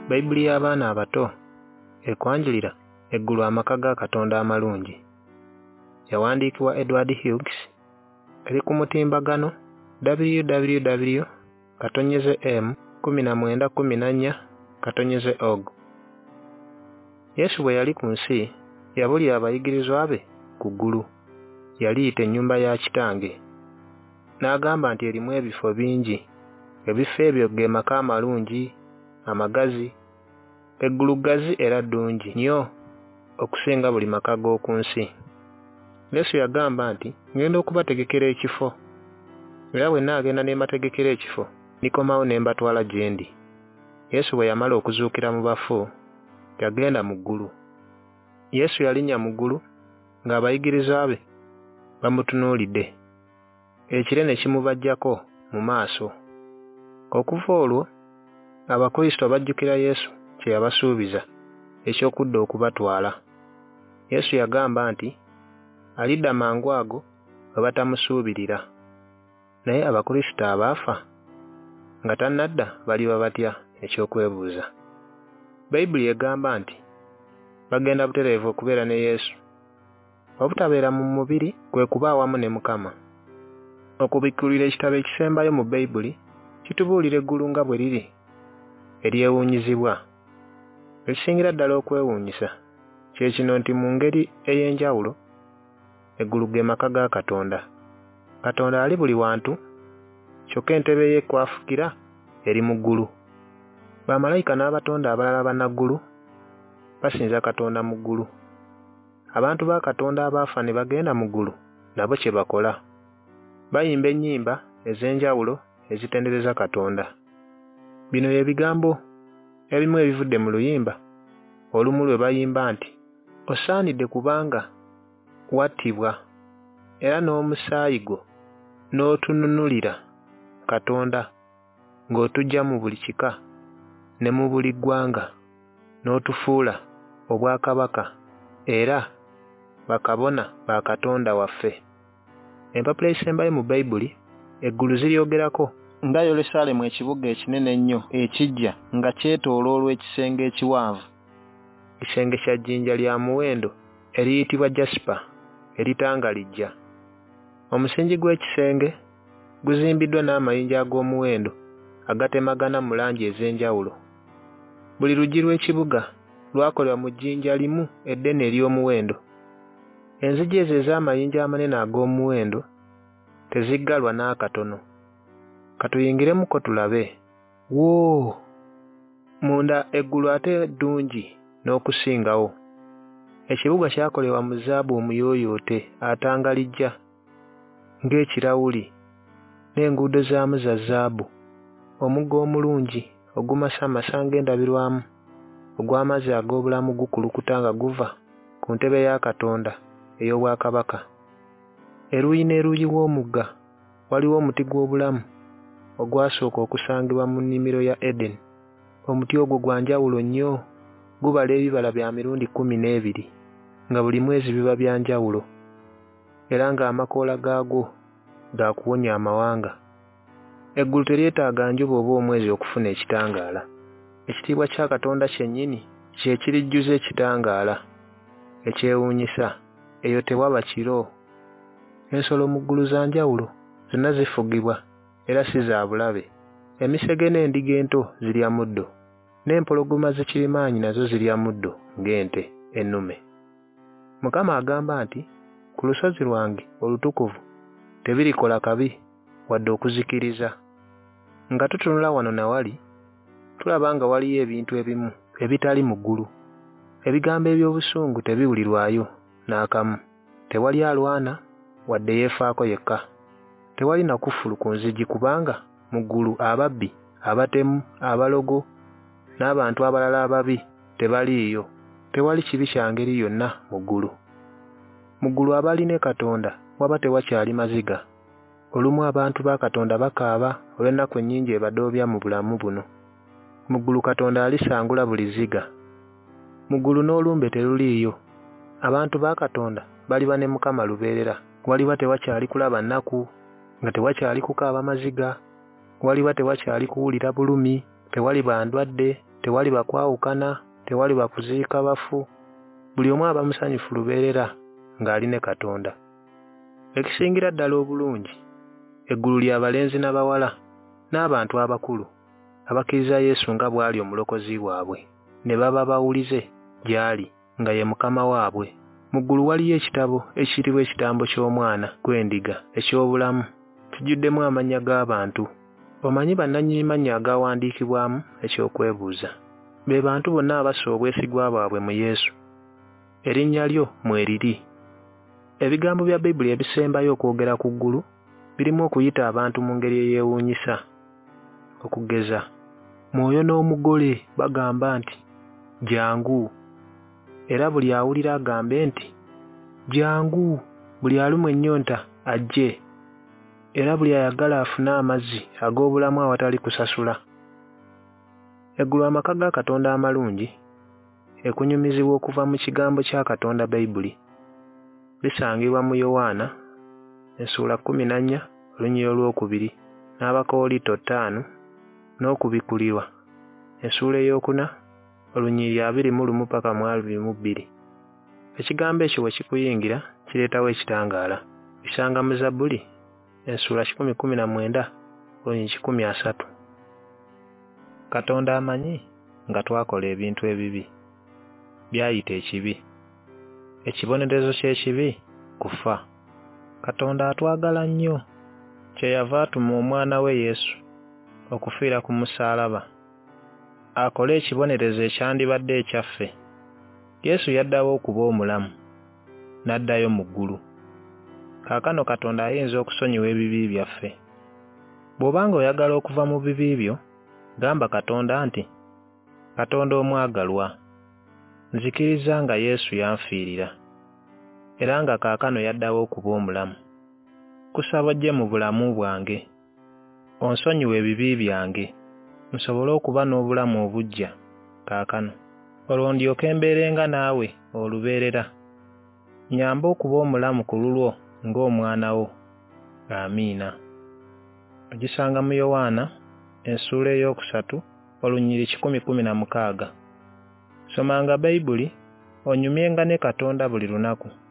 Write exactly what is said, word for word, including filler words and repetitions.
Bayibuli y'abaana abato ekwanjulira eggulu amaka ga Katonda amalungi. Yawandiikibwa Edward Hughes, eri ku mutimbagano w w w katonyeze m kumi na mwenda kumi na nnya katonyeze org. Yesu bwe yali ku nsi yabulira abayigirizwa be ku ggulu. Yaliyita ennyumba ya Kitange. N'agamba nti erimu ebifo bingi. Ebifo ebyo ge maka amalungi, amagazi. Eggulu ggazi era ddungi nnyo okusinga buli maka g'oku nsi. Yesu yagamba nti ngenda okubategekera ekifo. Era bwe nnaagenda ne mbategekera ekifo, ndikomawo ne mbatwala gye ndi. Yesu bwe yamala okuzuukira mu bafu, yagenda mu ggulu. Yesu yalinnya mu ggulu ng'abayigirizwa be bamutunuulidde. Ekire ne kimubajjako mu maaso. Okuva olwo Abakristo bajjukira Yesu kye yabasuubiza eky'okudda okubatwala. Yesu yagamba nti alidda mangu ago bwe batamusuubirira. Naye Abakristo abaafa nga tannadda baliba batya eky'okwebuuza. Bayibuli egamba nti bagenda butereevu okubeera ne Yesu. Obutabeera mu mubiri kwe kuba awamu ne Mukama. Okubikkulira ekitabo ekisembayo mu Bayibuli kitubuulira eggulu nga bwe liri eryewuunyizibwa. Ekisingira ddala okwewuunyisa kye kino nti mu ngeri ey'enjawulo eggulu ge maka ga Katonda. Katonda ali buli wantu, kyokka entebe ye kwafukira eri mu ggulu. Bamalayika n'abatonda abalala bannaggulu basinza Katonda mu ggulu. Abantu ba Katonda abaafa ne bagenda mu ggulu nabo kye bakola. Bayimba ennyimba ez'enjawulo ezitendereza Katonda. Bino bye bigambo ebimu ebivudde mu luyimba olumu lwe bayimba nti osaanidde kubanga wattibwa era n'omusaayi gwo n'otununulira Katonda ng'otujja mu buli kika ne mu buli ggwanga n'otufuula obwakabaka era bakabona ba Katonda waffe. Empapula ezisembayo mu Bayibuli eggulu ziryogerako nga Yerusaalemu ekibuga ekinene ennyo ekijja nga kyetooloolwa ekisenge ekiwanvu. Ekisenge kya jjinja lya muwendo eriyitibwa Jasper eritangalijja. Omusingi gw'ekisenge guzimbiddwa n'amayinja ag'omuwendo agatemagana mu langi ez'enjawulo. Buli luggi lw'ekibuga lwakolebwa mu jjinja limu eddene ery'omuwendo. Enzigi ezo ez'amayinja amanene ag'omuwendo teziggalwa n'akatono. Katuyingiremuko tulabe. Woo! Munda eggulu ate ddungi n'okusingawo. Ekibuga kyakolebwa mu zaabu omuyooyoote atangalijja ng'ekirawuli n'enguudo zaamu za zaabu. Omugga omulungi ogumasamasa ng'endabirwamu ogw'amazzi ag'obulamu gukulukuta nga guva ku ntebe ya Katonda ey'obwakabaka. Eruuyi n'eruuyi w'omugga waliwo omuti gw'obulamu ogwasooka okusangibwa mu nnimiro ya Eden. Omuti ogwo gwa njawulo nnyo, gubala ebibala bya mirundi kkumi n'ebiri nga buli mwezi biba bya njawulo era ng'amakoola gaagwo ga kuwonya amawanga. Eggulu teryetaaga njuba oba omwezi okufuna ekitangaala. Ekitiibwa kya Katonda kyennyini kye kirijjuza ekitangaala ekyewuunyisa. Eyo tewaba kiro. Ensolo mu ggulu za njawulo zonna zifugibwa era si za bulabe. Emisege n'endiga ento zirya muddo, n'empologoma z'ekirimaanyi nazo zirya muddo ng'ente ennume. Mukama agamba nti ku lusozi lwange olutukuvu tebirikola kabi wadde okuzikiriza. Nga tutunula wano na wali tulaba nga waliyo ebintu ebimu ebitali mu ggulu. Ebigambo eby'obusungu tebiwulirwayo n'akamu. Tewali alwana wadde yeefaako yekka. Tewali na kufulu ku nzigi kubanga mu ggulu ababbi, abatemu, abalogo n'abantu abalala ababi tebaliiyo. Tewali kibi kya ngeri yonna mu ggulu. Mu ggulu abali ne Katonda waba tewakyali maziga. Olumu abantu ba Katonda bakaaba olw'ennaku ennyingi ebadoobya mu bulamu buno. Mu ggulu Katonda alisangula buli ziga. Mu ggulu n'olumbe teruliiyo. Abantu ba Katonda baliba ne Mukama lubeerera. Waliba tewakyali kulaba nnaku, nga tewakyali kukaaba maziga, waliba tewakyali kuwulira bulumi, tewali bandwadde, tewali bakwawukana, tewali bakuziika bafu, buli omu aba musanyufu lubeerera ng'ali ne Katonda. Ekisingira ddala obulungi, eggulu lya balenzi n'abawala n'abantu abakulu abakkiriza Yesu nga bw'ali omulokozi waabwe, ne baba bawulize gy'ali nga ye mukama waabwe. Mu ggulu waliyo ekitabo ekiriwo ekitambo ky'omwana gw'endiga eky'obulamu, kijjuddemu amannya g'abantu. Omanyi bannannyini mannya agaawandiikibwamu eky'okwebuuza. Be bantu bonna abassa obwesigwa bwabwe mu Yesu. Erinnya lyo mweriri. Ebigambo bya Bayibuli ebisembayo okwogera ku ggulu birimu okuyita abantu mu ngeri eyeewuunyisa. Okugeza, Mwoyo n'omugole bagamba nti, jangu. Era buli awulira agambe nti, jangu. Buli alumwa ennyonta ajje. Era buli ayagala afune amazzi ag'obulamu awatali kusasula. Eggulu amaka ga Katonda amalungi, ekunyumizibwa okuva mu kigambo kya Katonda Bayibuli. Bisangibwa mu Yowaana essuula kkumi na nnya olunyiriri olwokubiri n'Abakoolito ttaano n'okubikulirwa essuula ey'okuna olunyiriri abiri mu lumu paka mu abiri mu bbiri. Ekigambo ekyo bwe kikuyingira kireetawo ekitangaala. Bisanga mu Zabbuli essuula kikumi kkumi na mwenda olunyiriri kikumi asatu. Katonda amanyi nga twakola ebintu ebibi, byayita ekibi. Ekibonerezo ky'ekibi kufa. Katonda atwagala nnyo, kyeyava atuma omwana we Yesu okufiira ku musaalaba akole ekibonerezo ekyandibadde ekyaffe. Yesu yaddawo okuba omulamu, n'addayo mu ggulu. Kaakano Katonda ayinza okusonyiwa ebibi byaffe. Bw'obanga oyagala okuva mu bibi byo, gamba Katonda nti, Katonda omwagalwa, nzikiriza nga Yesu yanfiirira, era nga kaakano yaddawo okuba omulamu. Kusaba ojje mu bulamu bwange, onsonyiwe ebibi byange, nsobole okuba n'obulamu obujja kaakano. Olwo ndyoke mbeerenga naawe olubeerera. Nyamba okuba omulamu ku lulwo ng'omwana wo. Amiina. Ogisanga mu Yowaana essuula ey'okusatu olunyiriri kikumi kkumi na mukaaga. Somanga Bayibuli onyumyenga ne Katonda buli lunaku.